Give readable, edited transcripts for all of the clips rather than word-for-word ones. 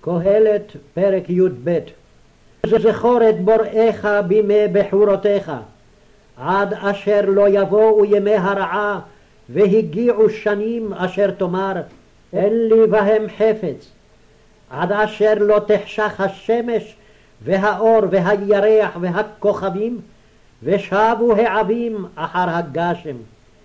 קהלת פרק י"ב. זכור את בוראיך בימי בחורותיך, עד אשר לא יבואו ימי הרעה והגיעו שנים אשר תאמר אין לי בהם חפץ, עד אשר לא תחשך השמש והאור והירח והכוכבים ושבו העבים אחר הגשם.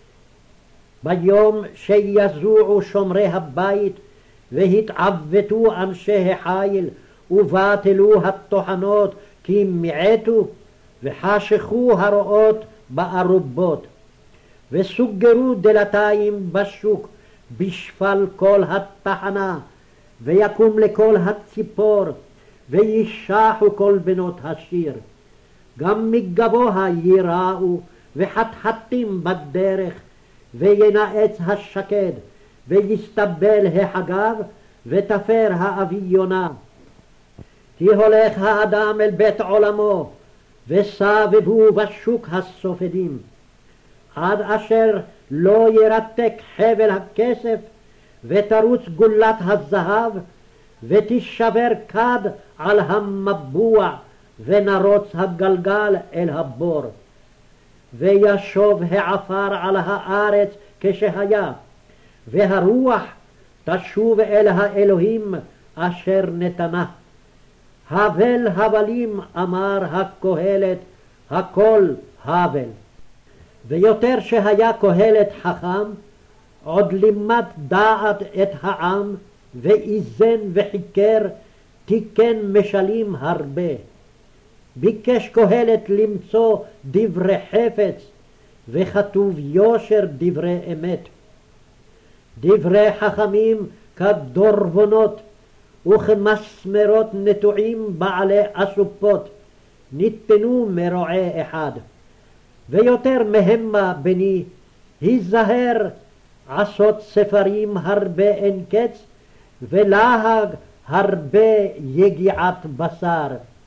ביום שיזועו שומרי הבית והתעוותו אנשי החיל ובטלו הטוחנות כי מעטו וחשכו הרועות בארובות וסוגרו דלתיים בשוק בשפל כל התחנה ויקום לכל הציפור וישחו כל בנות השיר. גם מגבוה ייראו וחתחתים בדרך וינאץ השקד ויסתבל החגב ותפר האביונה. כי הולך האדם אל בית עולמו וסבבו בשוק הסופדים, עד אשר לא ירתק חבל הכסף ותרוץ גולת הזהב ותשבר כד על המבוע ונרוץ הגלגל אל הבור. וישוב העפר על הארץ כשהיה, והרוח תשוב אל האלוהים אשר נתנה. הבל הבלים אמר הקהלת, הכל הבל. ויותר שהיה קהלת חכם, עוד לימד דעת את העם, ואיזן וחיקר, תיקן משלים הרבה. ביקש קהלת למצוא דברי חפץ, וכתוב יושר דברי אמת. דברי חכמים כדורבנות, וכמסמרות נטועים בעלי אסופות, ניתנו מרועה אחד. ויותר מהמה בני, היזהר עשות ספרים הרבה אין קץ, ולהג הרבה יגיעת בשר.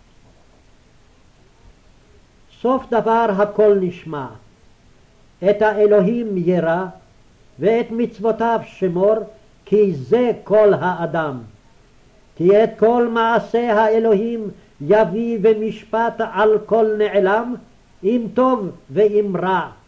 סוף דבר הכל נשמע, את האלוהים ירא, ואת מצוותיו שמור, כי זה כל האדם. כי את כל מעשה האלוהים יביא במשפט על כל נעלם, אם טוב ואם רע.